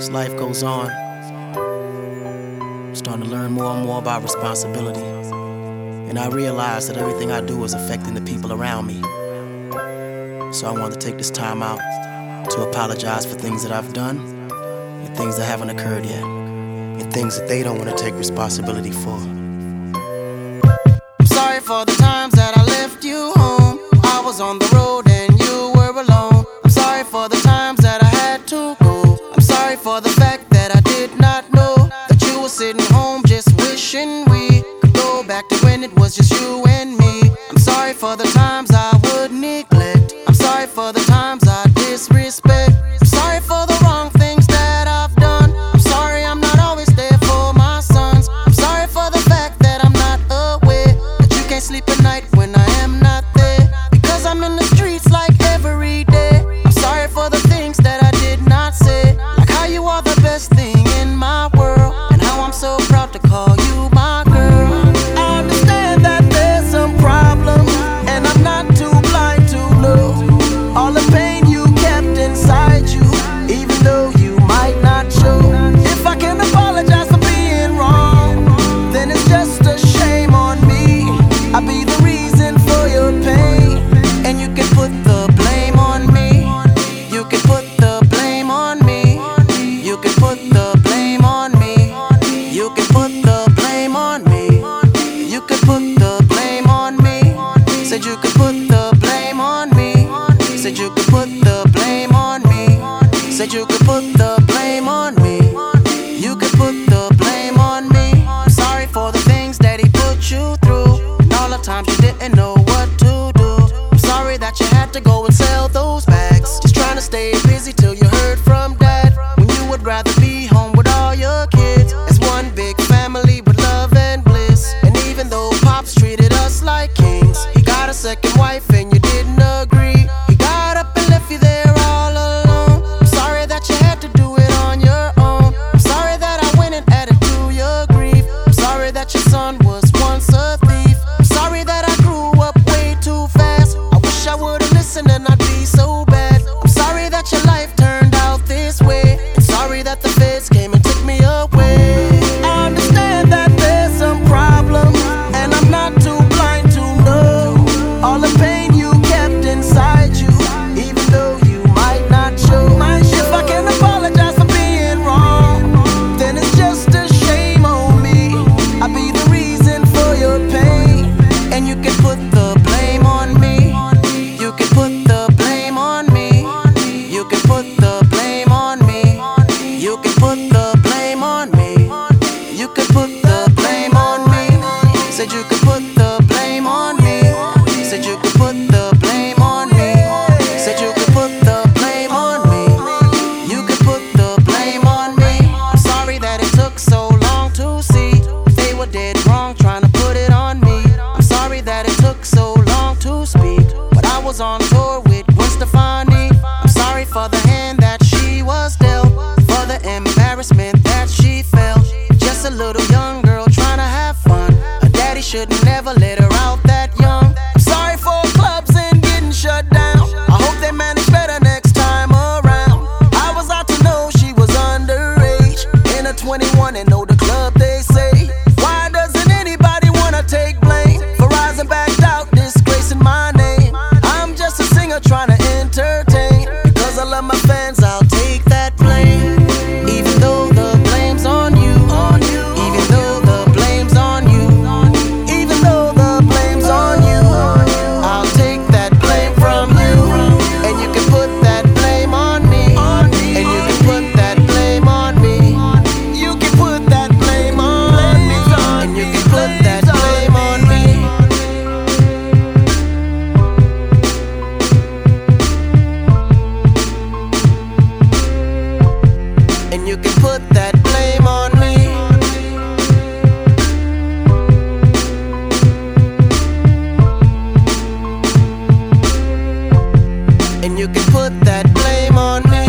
As life goes on, I'm starting to learn more and more about responsibility. And I realize that everything I do is affecting the people around me. So I want to take this time out to apologize for things that I've done and things that haven't occurred yet, and things that they don't want to take responsibility for. I'm sorry for the times that I left you home. I was on the road and you were alone. I'm sorry for the times that I had to go. I'm sorry for the fact that I did not know that you were sitting home just wishing we could go back to when it was just you and me. I'm sorry for the times I would neglect. I'm sorry for the times I disrespect. I'm sorry for the wrong things that I've done. I'm sorry I'm not always there for my sons. I'm sorry for the fact that I'm not aware that you can't sleep at night when I am not there, because I'm in the streets like every day. I'm sorry for the things that I did not say, like how you are the best thing in my world, and how I'm so proud to call you my girl. I understand that there's some problems, and I'm not too blind to know all the pain you kept inside you, even though you might not show. If I can apologize for being wrong, then it's just a shame on me. I'll be the reason for your pain, and you can put the blame on me. You can put the blame on me. You can put the blame on me. You can put the blame on me. You can put the blame on me. Said you could put the blame on me. Said you could put the blame on me. Said you could put the blame on me. You could put the blame on me. I'm sorry for the things that he put you through, and all the times you didn't know what to do. I'm sorry that you had to go and sell those bags, just trying to stay busy till you heard from dad, when you would rather be home with all your kids as one big family with love and bliss. And even though Pops treated us like kings, he got a second wife and you didn't agree. He got up and left you there all alone. I'm sorry that you had to do it on your own. I'm sorry that I went and added to your grief. I'm sorry that your son was once a thief. I'm sorry that I grew up way too fast. I wish I would've listened and I'd be so bad. I'm sorry that your life turned out this way, and sorry that the feds came and took me away. I understand that there's some problems, and I'm not too blind to know all the pain you kept inside you, even though you might not show. If I can apologize for being wrong, then it's just a shame on me. I'll be the reason for your pain, and you can put the blame on me. You can put the blame on me. You can put the blame on me. You can put the blame on me. You can put the blame on me. Said you could put the blame on me. Said you could put the blame on me. Said you could put the blame on me. You could put the blame on me. I'm sorry that it took so long to see they were dead wrong trying to put it on me. I'm sorry that it took so long to speak, but I was on tour with Gwen Stefani. I'm sorry for the hand that she was dealt, for the embarrassment that she felt. Just a little young girl trying to have fun. Her daddy should've never let her out that young. I'm sorry for clubs and getting shut down. I hope they manage better next time around. I was out to know she was underage, in her 21 and know the club they say. Why doesn't anybody wanna take blame for rising back out, disgracing my name? I'm just a singer trying to entertain. Because I love my fans, I'll take that blame. Even though the blame's on you. Even though the blame's on you. Even though the blame's on you. I'll take that blame from you. And you can put that blame on me. And you can put that blame on me. You can put that blame on me. And you can put that blame on me. And you can put that blame on me. And you can put that blame on me.